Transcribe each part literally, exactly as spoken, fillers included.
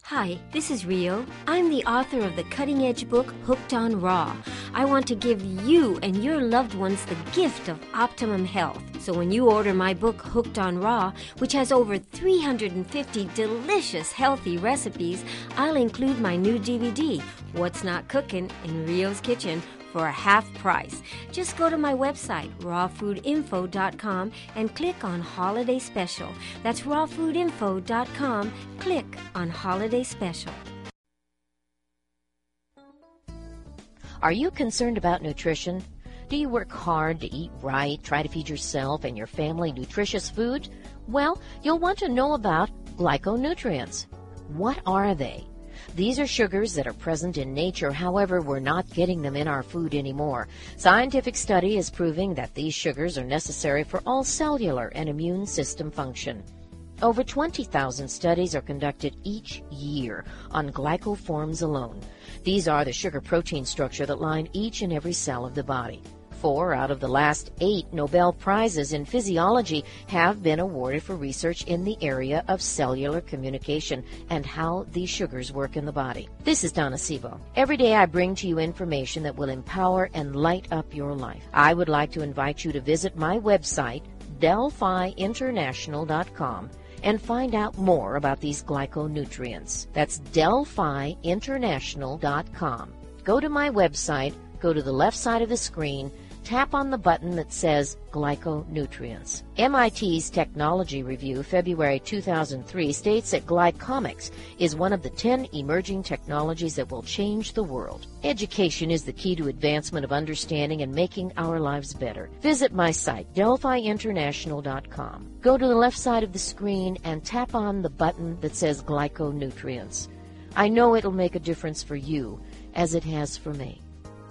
Hi, this is Rio. I'm the author of the cutting-edge book, Hooked on Raw. I want to give you and your loved ones the gift of optimum health. So when you order my book, Hooked on Raw, which has over three hundred fifty delicious, healthy recipes, I'll include my new D V D, What's Not Cooking in Rio's Kitchen, for a half price. Just go to my website, raw food info dot com, and click on Holiday Special. That's raw food info dot com. Click on Holiday Special. Are you concerned about nutrition? Do you work hard to eat right, try to feed yourself and your family nutritious food? Well, you'll want to know about glyconutrients. What are they? These are sugars that are present in nature, however, we're not getting them in our food anymore. Scientific study is proving that these sugars are necessary for all cellular and immune system function. Over twenty thousand studies are conducted each year on glycoforms alone. These are the sugar-protein structure that line each and every cell of the body. Four out of the last eight Nobel Prizes in physiology have been awarded for research in the area of cellular communication and how these sugars work in the body. This is Donna Sebo. Every day I bring to you information that will empower and light up your life. I would like to invite you to visit my website, delphi international dot com, and find out more about these glyconutrients. That's delphi international dot com. Go to my website, go to the left side of the screen, tap on the button that says Glyconutrients. M I T's Technology Review, February two thousand three, states that glycomics is one of the ten emerging technologies that will change the world. Education is the key to advancement of understanding and making our lives better. Visit my site, delphi international dot com. Go to the left side of the screen and tap on the button that says Glyconutrients. I know it'll make a difference for you, as it has for me.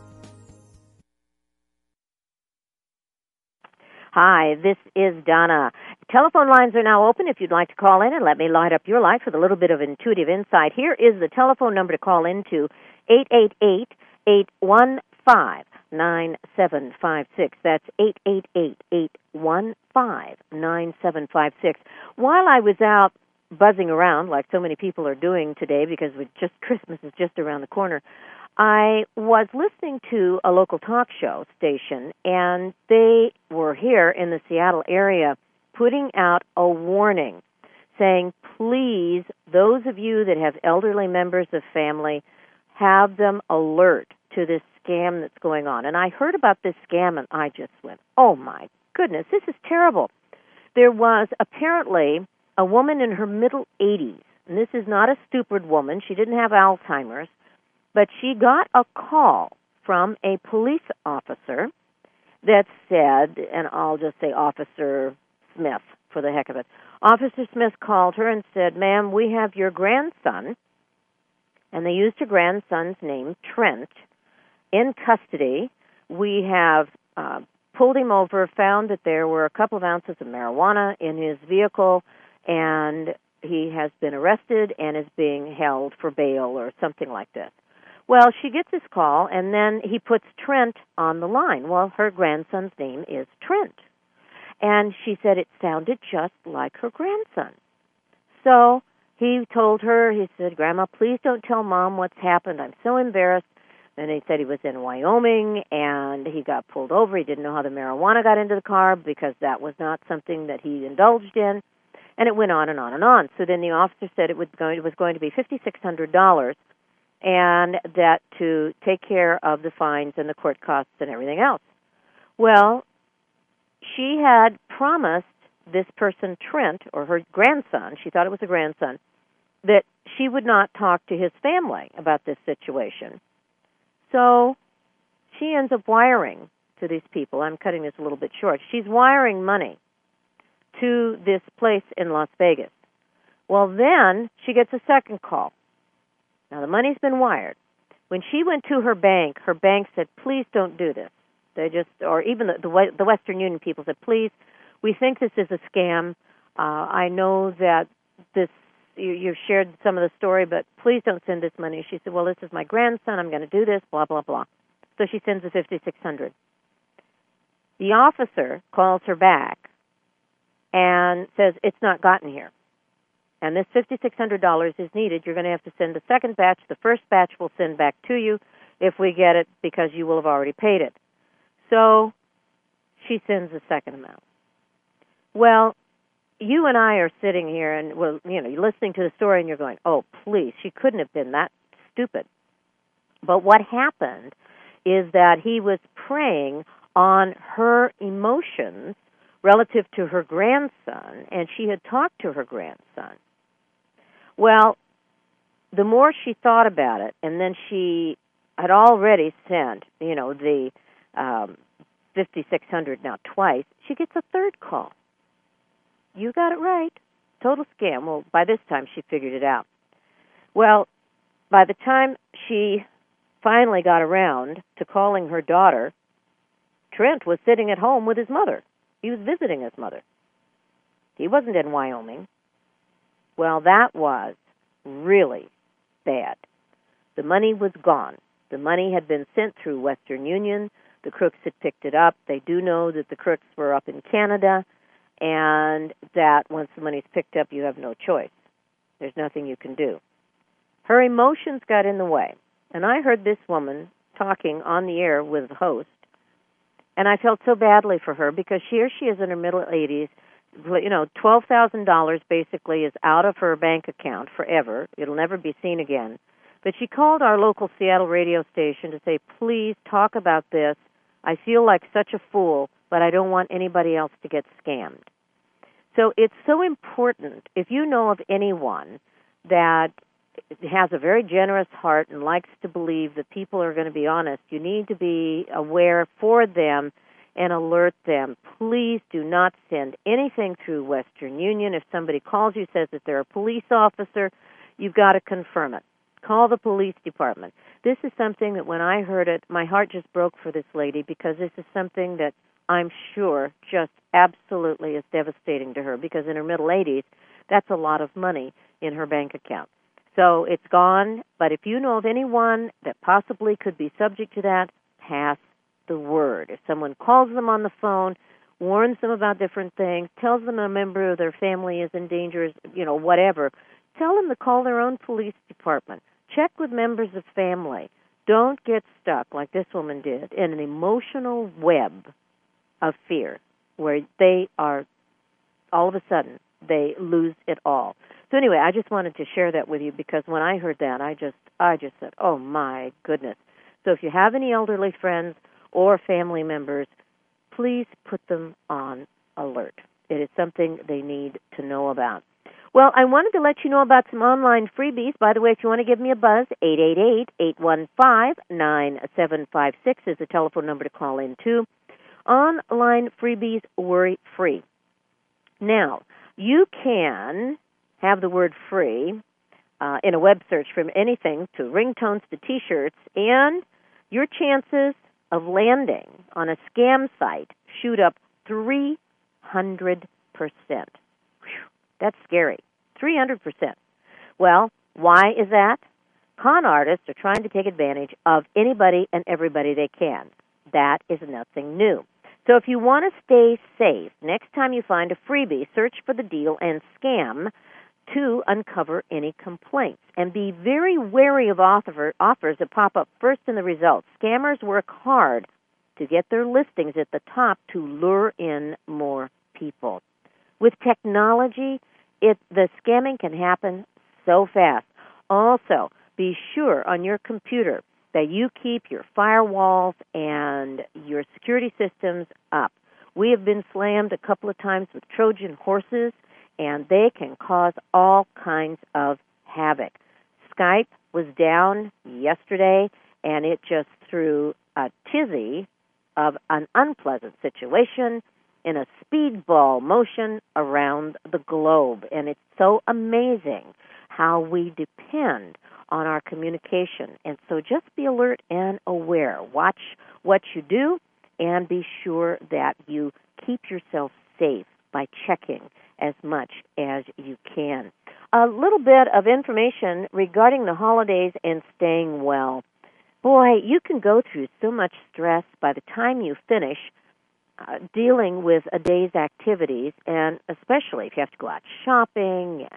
Hi, this is Donna. Telephone lines are now open if you'd like to call in and let me light up your life with a little bit of intuitive insight. Here is the telephone number to call into, eight eight eight, eight one five, nine seven five six. That's eight eight eight, eight one five, nine seven five six. While I was out buzzing around, like so many people are doing today because we just Christmas is just around the corner, I was listening to a local talk show station, and they were here in the Seattle area putting out a warning saying, please, those of you that have elderly members of family, have them alert to this scam that's going on. And I heard about this scam, and I just went, oh, my goodness, this is terrible. There was apparently a woman in her middle eighties, and this is not a stupid woman. She didn't have Alzheimer's. But she got a call from a police officer that said, and I'll just say Officer Smith for the heck of it. Officer Smith called her and said, ma'am, we have your grandson, and they used her grandson's name, Trent, in custody. We have uh, pulled him over, found that there were a couple of ounces of marijuana in his vehicle, and he has been arrested and is being held for bail or something like this. Well, she gets this call, and then he puts Trent on the line. Well, her grandson's name is Trent. And she said it sounded just like her grandson. So he told her, he said, Grandma, please don't tell Mom what's happened. I'm so embarrassed. Then he said he was in Wyoming, and he got pulled over. He didn't know how the marijuana got into the car because that was not something that he indulged in. And it went on and on and on. So then the officer said it was going, it was going to be five thousand six hundred dollars, and that to take care of the fines and the court costs and everything else. Well, she had promised this person, Trent, or her grandson, she thought it was a grandson, that she would not talk to his family about this situation. So she ends up wiring to these people. I'm cutting this a little bit short. She's wiring money to this place in Las Vegas. Well, then she gets a second call. Now, the money's been wired. When she went to her bank, her bank said, please don't do this. They just, or even the, the, the Western Union people said, please, we think this is a scam. Uh, I know that this, you, you've shared some of the story, but please don't send this money. She said, well, this is my grandson. I'm going to do this, blah, blah, blah. So she sends the five thousand six hundred dollars. The officer calls her back and says, it's not gotten here. and this five thousand six hundred dollars is needed, you're going to have to send the second batch. The first batch we'll send back to you if we get it because you will have already paid it. So she sends the second amount. Well, you and I are sitting here and, well, you know, you're listening to the story and you're going, oh, please, she couldn't have been that stupid. But what happened is that he was preying on her emotions relative to her grandson, and she had talked to her grandson. Well, the more she thought about it, and then she had already sent, you know, the um, five thousand six hundred dollars now twice, she gets a third call. You got it right. Total scam. Well, by this time, she figured it out. Well, by the time she finally got around to calling her daughter, Trent was sitting at home with his mother. He was visiting his mother. He wasn't in Wyoming. Well, that was really bad. The money was gone. The money had been sent through Western Union. The crooks had picked it up. They do know that the crooks were up in Canada, and that once the money's picked up, you have no choice. There's nothing you can do. Her emotions got in the way. And I heard this woman talking on the air with the host, and I felt so badly for her because here she is in her middle eighties. You know, twelve thousand dollars basically is out of her bank account forever. It'll never be seen again. But she called our local Seattle radio station to say, please talk about this. I feel like such a fool, but I don't want anybody else to get scammed. So it's so important, if you know of anyone that has a very generous heart and likes to believe that people are going to be honest, you need to be aware for them and alert them. Please do not send anything through Western Union. If somebody calls you, says that they're a police officer, you've got to confirm it. Call the police department. This is something that when I heard it, my heart just broke for this lady because this is something that I'm sure just absolutely is devastating to her because in her middle eighties, that's a lot of money in her bank account. So it's gone, but if you know of anyone that possibly could be subject to that, pass the word. If someone calls them on the phone, warns them about different things, tells them a member of their family is in danger, you know, whatever, tell them to call their own police department. Check with members of family. Don't get stuck, like this woman did, in an emotional web of fear where they are, all of a sudden, they lose it all. So anyway, I just wanted to share that with you because when I heard that, I just I just said, oh, my goodness. So if you have any elderly friends or family members, please put them on alert. It is something they need to know about. Well, I wanted to let you know about some online freebies. By the way, if you want to give me a buzz, eight eight eight, eight one five, nine seven five six is the telephone number to call in to. Online freebies, worry-free. Now, you can have the word free uh, in a web search from anything to ringtones to T-shirts, and your chances of landing on a scam site shoot up three hundred percent. Whew, that's scary. three hundred percent. Well, why is that? Con artists are trying to take advantage of anybody and everybody they can. That is nothing new. So if you want to stay safe, next time you find a freebie, search for the deal and scam to uncover any complaints. And be very wary of offer, offers that pop up first in the results. Scammers work hard to get their listings at the top to lure in more people. With technology, it the scamming can happen so fast. Also, be sure on your computer that you keep your firewalls and your security systems up. We have been slammed a couple of times with Trojan horses, and they can cause all kinds of havoc. Skype was down yesterday, and it just threw a tizzy of an unpleasant situation in a speedball motion around the globe. And it's so amazing how we depend on our communication. And so just be alert and aware. Watch what you do and be sure that you keep yourself safe by checking as much as you can. A little bit of information regarding the holidays and staying well. Boy, you can go through so much stress by the time you finish uh, dealing with a day's activities, and especially if you have to go out shopping and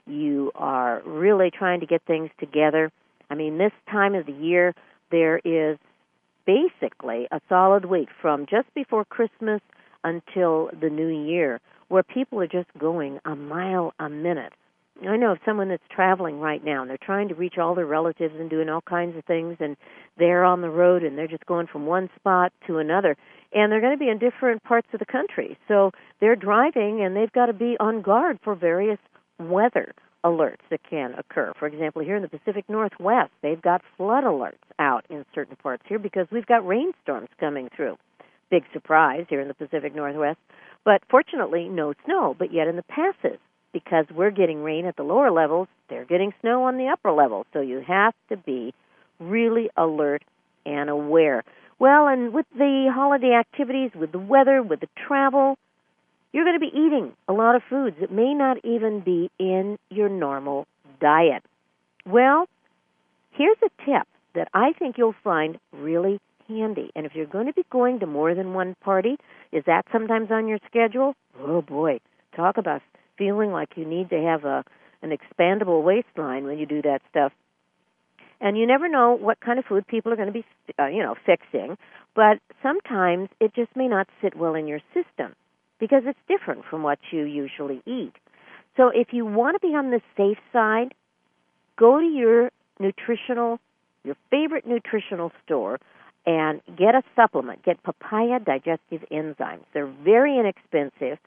you are really trying to get things together. I mean, this time of the year, there is basically a solid week from just before Christmas until the new year where people are just going a mile a minute. I know of someone that's traveling right now, and they're trying to reach all their relatives and doing all kinds of things, and they're on the road, and they're just going from one spot to another. And they're going to be in different parts of the country. So they're driving, and they've got to be on guard for various weather alerts that can occur. For example, here in the Pacific Northwest, they've got flood alerts out in certain parts here because we've got rainstorms coming through. Big surprise here in the Pacific Northwest. But fortunately, no snow, but yet in the passes, because we're getting rain at the lower levels, they're getting snow on the upper levels. So you have to be really alert and aware. Well, and with the holiday activities, with the weather, with the travel, you're going to be eating a lot of foods that may not even be in your normal diet. Well, here's a tip that I think you'll find really handy. And if you're going to be going to more than one party, is that sometimes on your schedule? Oh, boy, talk about feeling like you need to have a an expandable waistline when you do that stuff. And you never know what kind of food people are going to be, uh, you know, fixing, but sometimes it just may not sit well in your system because it's different from what you usually eat. So if you want to be on the safe side, go to your nutritional, your favorite nutritional store and get a supplement. Get papaya digestive enzymes. They're very inexpensive,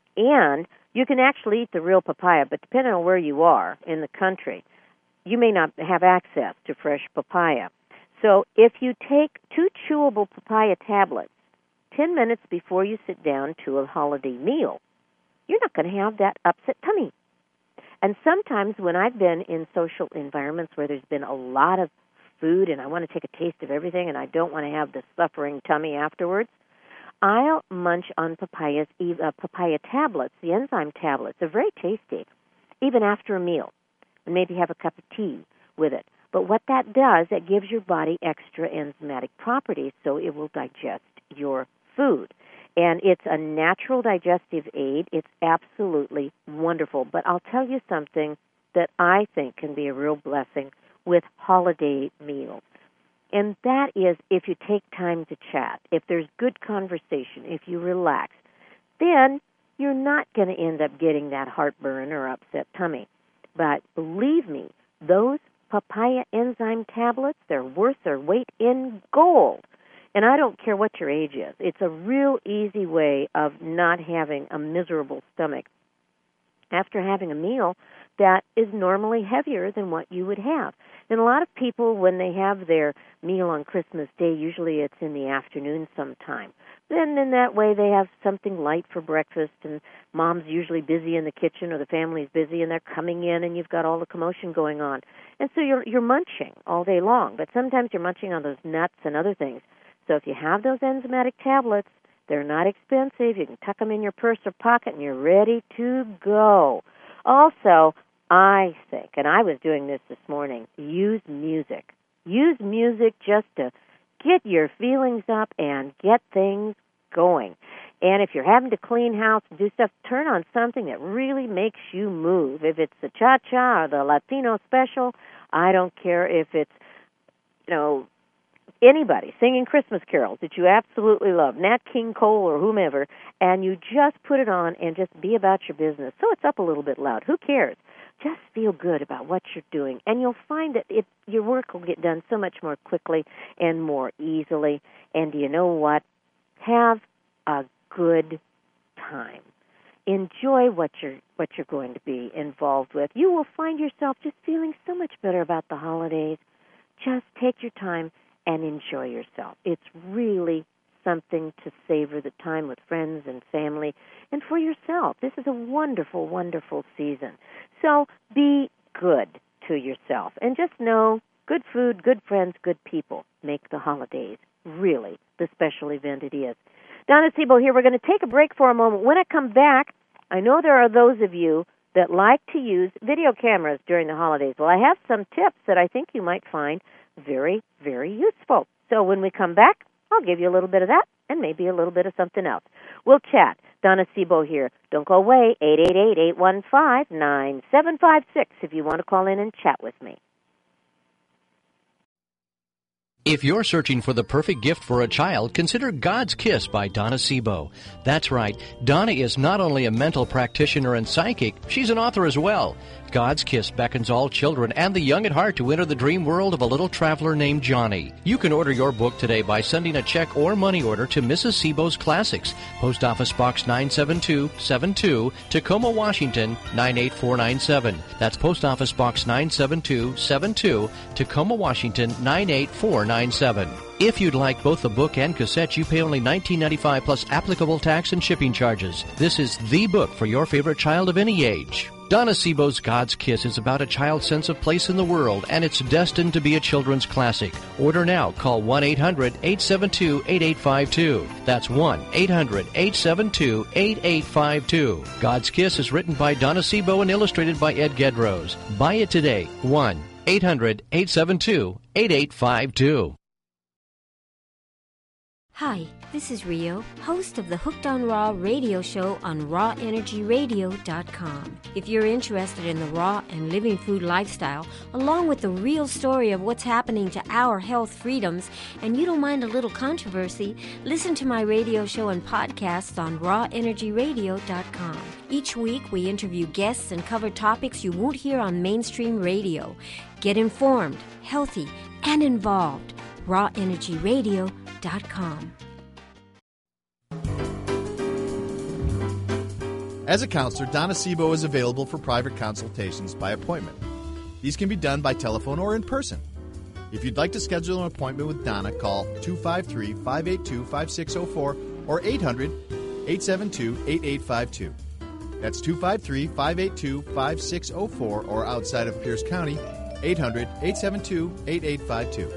and you can actually eat the real papaya, but depending on where you are in the country, you may not have access to fresh papaya. So if you take two chewable papaya tablets ten minutes before you sit down to a holiday meal, you're not going to have that upset tummy. And sometimes when I've been in social environments where there's been a lot of food and I want to take a taste of everything and I don't want to have the suffering tummy afterwards, I'll munch on papayas, uh, papaya tablets, the enzyme tablets. They're very tasty, even after a meal, and maybe have a cup of tea with it. But what that does, it gives your body extra enzymatic properties so it will digest your food. And it's a natural digestive aid. It's absolutely wonderful. But I'll tell you something that I think can be a real blessing with holiday meals. And that is if you take time to chat, if there's good conversation, if you relax, then you're not going to end up getting that heartburn or upset tummy. But believe me, those papaya enzyme tablets, they're worth their weight in gold. And I don't care what your age is. It's a real easy way of not having a miserable stomach after having a meal that is normally heavier than what you would have. And a lot of people, when they have their meal on Christmas Day, usually it's in the afternoon sometime. Then in that way they have something light for breakfast, and mom's usually busy in the kitchen or the family's busy, and they're coming in and you've got all the commotion going on. And so you're you're munching all day long, but sometimes you're munching on those nuts and other things. So if you have those enzymatic tablets, they're not expensive. You can tuck them in your purse or pocket, and you're ready to go. Also, I think, and I was doing this this morning, use music. Use music just to get your feelings up and get things going. And if you're having to clean house and do stuff, turn on something that really makes you move. If it's the cha-cha or the Latino special, I don't care if it's, you know, anybody singing Christmas carols that you absolutely love, Nat King Cole or whomever, and you just put it on and just be about your business. So it's up a little bit loud. Who cares? Just feel good about what you're doing, and you'll find that it, your work will get done so much more quickly and more easily. And do you know what? Have a good time. Enjoy what you're what you're going to be involved with. You will find yourself just feeling so much better about the holidays. Just take your time and enjoy yourself. It's really something to savor the time with friends and family and for yourself. This is a wonderful, wonderful season. So be good to yourself and just know good food, good friends, good people make the holidays really the special event it is. Donna Sebel here. We're going to take a break for a moment. When I come back, I know there are those of you that like to use video cameras during the holidays. Well, I have some tips that I think you might find very, very useful. So when we come back, I'll give you a little bit of that and maybe a little bit of something else. We'll chat. Donna Sebo here. Don't go away, eight eight eight, eight one five, nine seven five six if you want to call in and chat with me. If you're searching for the perfect gift for a child, consider God's Kiss by Donna Sebo. That's right, Donna is not only a mental practitioner and psychic, she's an author as well. God's Kiss beckons all children and the young at heart to enter the dream world of a little traveler named Johnny. You can order your book today by sending a check or money order to Missus Sebo's Classics, Post Office Box nine seven two seven two, Tacoma, Washington nine eight four nine seven. That's Post Office Box nine seven two seven two, Tacoma, Washington nine eight four nine seven. If you'd like both the book and cassette, you pay only nineteen ninety-five dollars plus applicable tax and shipping charges. This is the book for your favorite child of any age. Donna Sebo's God's Kiss is about a child's sense of place in the world, and it's destined to be a children's classic. Order now. Call one eight hundred, eight seven two, eight eight five two. That's one eight hundred, eight seven two, eight eight five two. God's Kiss is written by Donna Sebo and illustrated by Ed Gedrose. Buy it today. one eight hundred, eight seven two, eight eight five two. Hi, this is Rio, host of the Hooked on Raw radio show on raw energy radio dot com. If you're interested in the raw and living food lifestyle, along with the real story of what's happening to our health freedoms, and you don't mind a little controversy, listen to my radio show and podcasts on raw energy radio dot com. Each week, we interview guests and cover topics you won't hear on mainstream radio. Get informed, healthy, and involved. raw energy radio dot com. As a counselor, Donna Sebo is available for private consultations by appointment. These can be done by telephone or in person. If you'd like to schedule an appointment with Donna, call two five three, five eight two, five six zero four or eight hundred, eight seven two, eight eight five two. That's two five three, five eight two, five six zero four or outside of Pierce County, eight hundred, eight seven two, eight eight five two.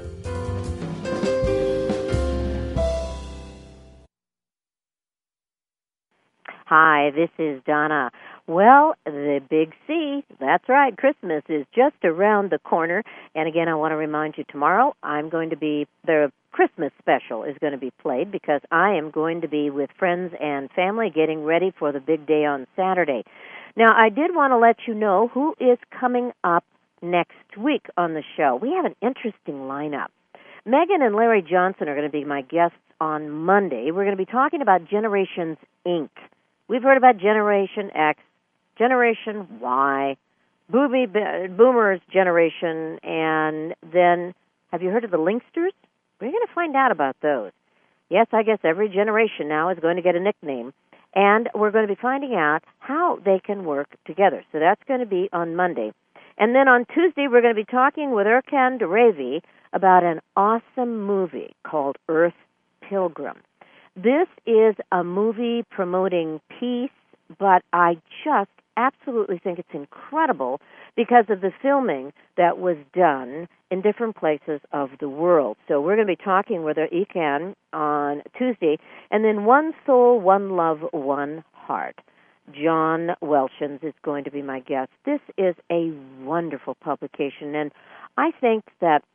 Hi, this is Donna. Well, the big C, that's right, Christmas is just around the corner. And again, I want to remind you, tomorrow I'm going to be, the Christmas special is going to be played because I am going to be with friends and family getting ready for the big day on Saturday. Now, I did want to let you know who is coming up next week on the show. We have an interesting lineup. Megan and Larry Johnson are going to be my guests on Monday. We're going to be talking about Generations, Incorporated. We've heard about Generation X, Generation Y, Boomy, Boomers generation, and then have you heard of the Linksters? We're going to find out about those. Yes, I guess every generation now is going to get a nickname, and we're going to be finding out how they can work together. So that's going to be on Monday. And then on Tuesday, we're going to be talking with Erkan Derevi about an awesome movie called Earth Pilgrim. This is a movie promoting peace, but I just absolutely think it's incredible because of the filming that was done in different places of the world. So we're going to be talking with Erkan on Tuesday, and then One Soul, One Love, One Heart. John Welshons is going to be my guest. This is a wonderful publication, and I think that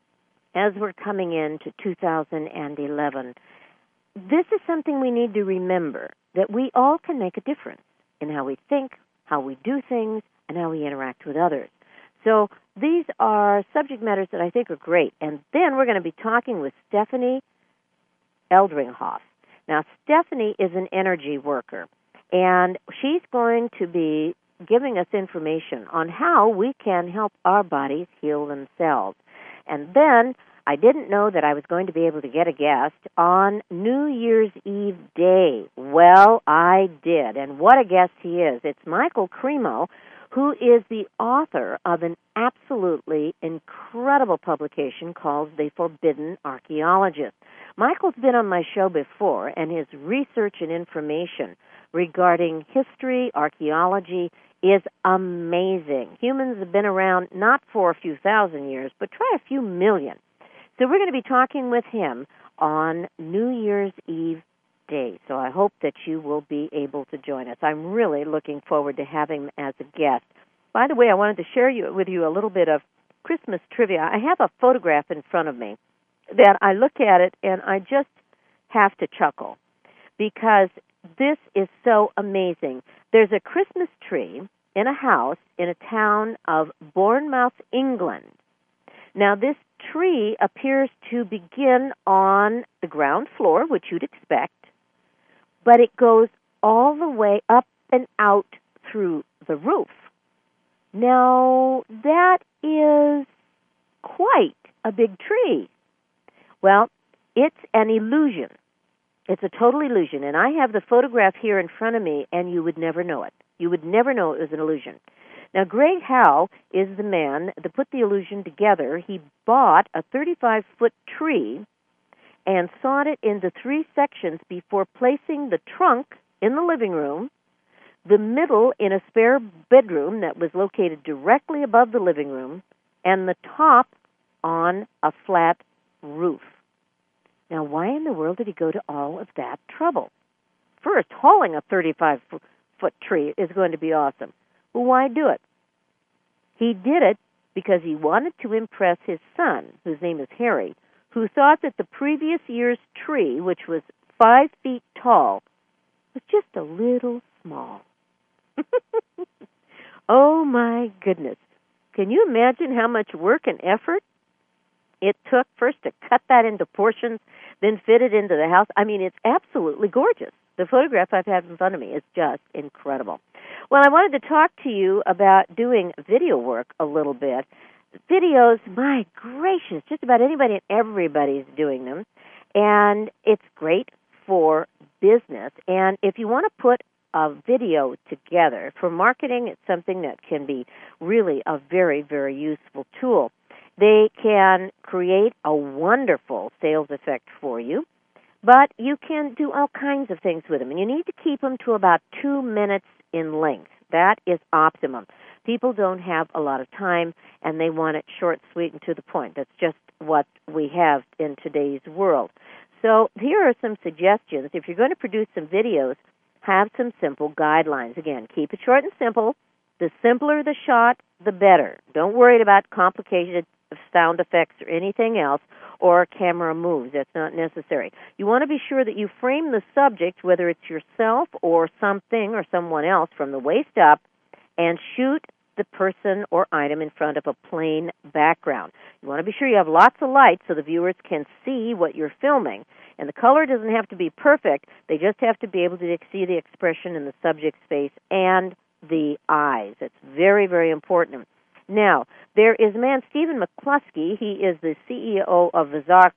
as we're coming into two thousand eleven, this is something we need to remember, that we all can make a difference in how we think, how we do things, and how we interact with others. So these are subject matters that I think are great. And then we're going to be talking with Stephanie Eldringhoff. Now, Stephanie is an energy worker, and she's going to be giving us information on how we can help our bodies heal themselves. And then I didn't know that I was going to be able to get a guest on New Year's Eve day. Well, I did, and what a guest he is. It's Michael Cremo, who is the author of an absolutely incredible publication called The Forbidden Archaeologist. Michael's been on my show before, and his research and information regarding history, archaeology, is amazing. Humans have been around not for a few thousand years, but try a few million. So we're going to be talking with him on New Year's Eve day. So I hope that you will be able to join us. I'm really looking forward to having him as a guest. By the way, I wanted to share you, with you a little bit of Christmas trivia. I have a photograph in front of me that I look at it and I just have to chuckle because this is so amazing. There's a Christmas tree in a house in a town of Bournemouth, England. Now, this tree appears to begin on the ground floor, which you'd expect, but it goes all the way up and out through the roof. Now, that is quite a big tree. Well, it's an illusion. It's a total illusion, and I have the photograph here in front of me, and you would never know it. You would never know it was an illusion. Now, Greg Howe is the man that put the illusion together. He bought a thirty-five-foot tree and sawed it into three sections before placing the trunk in the living room, the middle in a spare bedroom that was located directly above the living room, and the top on a flat roof. Now, why in the world did he go to all of that trouble? First, hauling a thirty-five-foot tree is going to be awesome. Well, why do it? He did it because he wanted to impress his son, whose name is Harry, who thought that the previous year's tree, which was five feet tall, was just a little small. Oh, my goodness. Can you imagine how much work and effort it took first to cut that into portions, then fit it into the house? I mean, it's absolutely gorgeous. The photograph I've had in front of me is just incredible. Well, I wanted to talk to you about doing video work a little bit. Videos, my gracious, just about anybody and everybody's doing them. And it's great for business. And if you want to put a video together for marketing, it's something that can be really a very, very useful tool. They can create a wonderful sales effect for you, but you can do all kinds of things with them. And you need to keep them to about two minutes in length. That is optimum. People don't have a lot of time, and they want it short, sweet, and to the point. That's just what we have in today's world. So here are some suggestions. If you're going to produce some videos, have some simple guidelines. Again, keep it short and simple. The simpler the shot, the better. Don't worry about complicated sound effects or anything else, or camera moves. That's not necessary. You want to be sure that you frame the subject, whether it's yourself or something or someone else, from the waist up, and shoot the person or item in front of a plain background. You want to be sure you have lots of light so the viewers can see what you're filming. And the color doesn't have to be perfect. They just have to be able to see the expression in the subject's face and the eyes. It's very, very important. Now, there is a man, Stephen McCluskey. He is the C E O of Vazar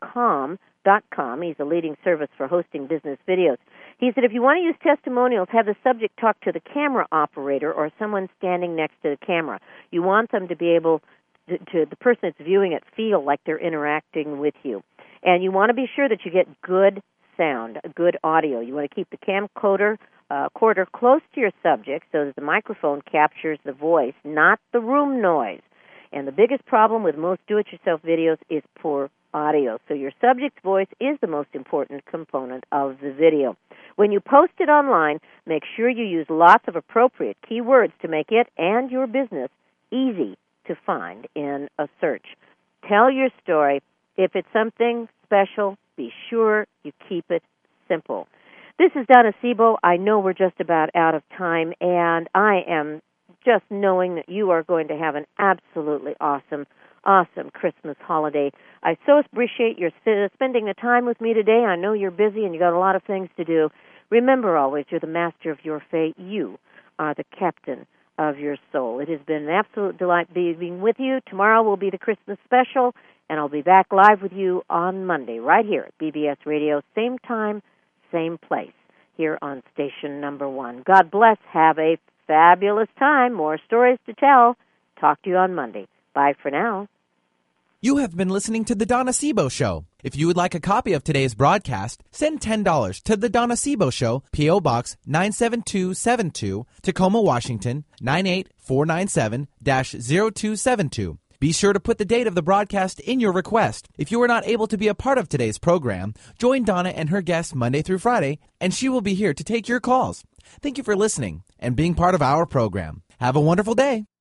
dot com. He's a leading service for hosting business videos. He said if you want to use testimonials, have the subject talk to the camera operator or someone standing next to the camera. You want them to be able to, to the person that's viewing it, feel like they're interacting with you. And you want to be sure that you get good sound, good audio. You want to keep the camcorder uh, quarter close to your subject so that the microphone captures the voice, not the room noise. And the biggest problem with most do-it-yourself videos is poor audio. So your subject's voice is the most important component of the video. When you post it online, make sure you use lots of appropriate keywords to make it and your business easy to find in a search. Tell your story. If it's something special, be sure you keep it simple. This is Donna Sebo. I know we're just about out of time, and I am just knowing that you are going to have an absolutely awesome, awesome Christmas holiday. I so appreciate your spending the time with me today. I know you're busy and you got a lot of things to do. Remember always, you're the master of your fate. You are the captain of your soul. It has been an absolute delight being with you. Tomorrow will be the Christmas special, and I'll be back live with you on Monday right here at B B S Radio, same time, same place, here on station number one. God bless. Have a fabulous time. More stories to tell. Talk to you on Monday. Bye for now. You have been listening to The Donna Sebo Show. If you would like a copy of today's broadcast, send ten dollars to The Donna Sebo Show, P O. Box nine seven two seven two, Tacoma, Washington, nine eight four nine seven dash zero two seven two. Be sure to put the date of the broadcast in your request. If you were not able to be a part of today's program, join Donna and her guests Monday through Friday, and she will be here to take your calls. Thank you for listening and being part of our program. Have a wonderful day.